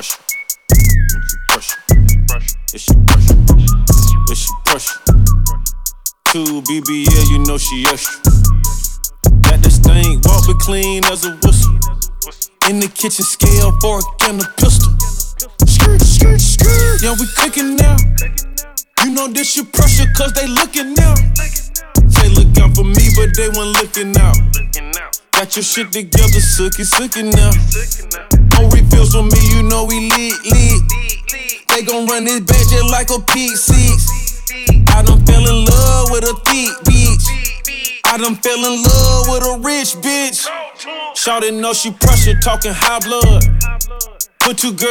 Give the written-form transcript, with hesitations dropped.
pressure. Pressure. If she pressure. If she pressure. 2 BBL, you know she extra. Got that stink, walk but clean as a whistle. In the kitchen, scale, fork, and a pistol. Skirt, skirt, skirt. Yeah, we cooking now. You know this your pressure, cause they looking now. Say look out for me, but they weren't looking out. Got your shit together, sookie now. No refills for me, you know we lit. They gon' run this bitch just like a P6. I done fell in love with a thick bitch. I done fell in love with a rich bitch. Shawty know she pressure, talking high blood. Put 2 girls